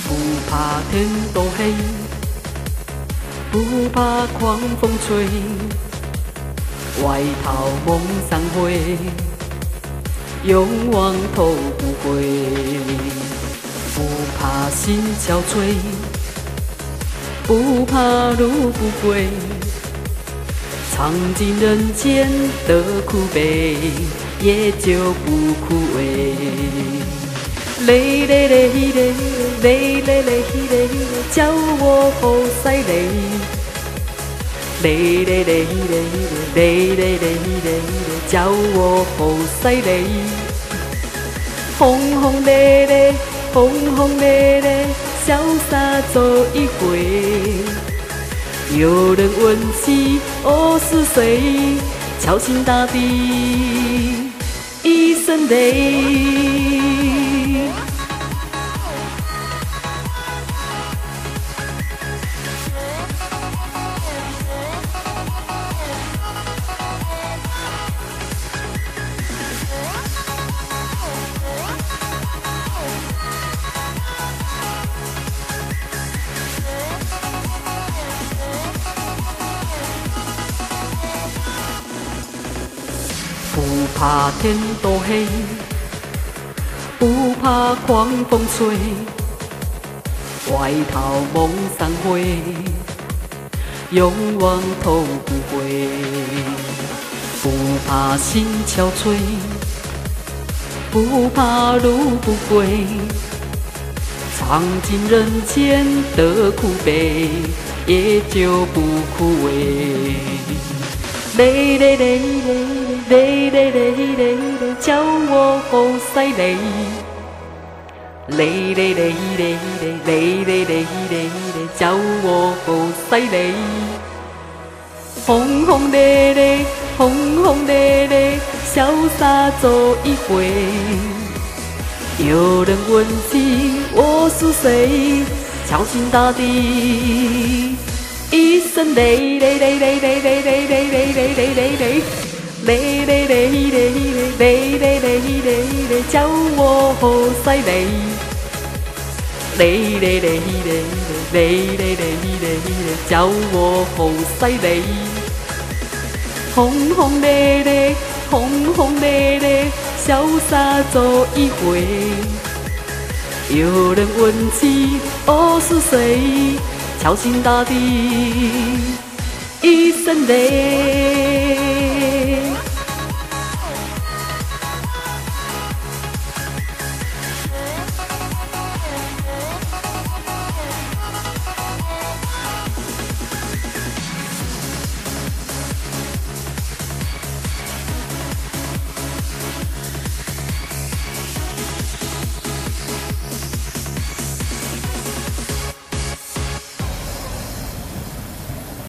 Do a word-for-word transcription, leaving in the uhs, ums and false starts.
不怕天都黑，不怕狂风吹，外套蒙上灰，勇往头不回，不怕心憔悴，不怕路不归，尝尽人间的苦悲，也就不枯萎。累累累累累累累累，叫我好犀利。累累累累累累累累，叫我好犀利。轰轰烈烈，轰轰烈烈，潇洒走一回。有人问起我是谁，敲醒大地一声雷。不怕天都黑，不怕狂风吹，外套蒙上灰，勇往头不回，不怕心憔悴，不怕路不归，尝尽人间的苦悲，也就不枯萎。累累累累累累累累，叫我好犀利。累累累累累累累累，叫我好犀利。轰轰烈烈，轰轰烈烈，潇洒走一回。有人问起我是谁，敲醒大地一声雷雷雷雷雷雷雷雷雷雷雷雷雷。累累累累累累累累累，叫我好犀利。累累累累累累累累，叫我好犀利。轰轰烈烈，轰轰烈烈，潇洒走一回。有人问起我是谁，敲醒大地一声雷。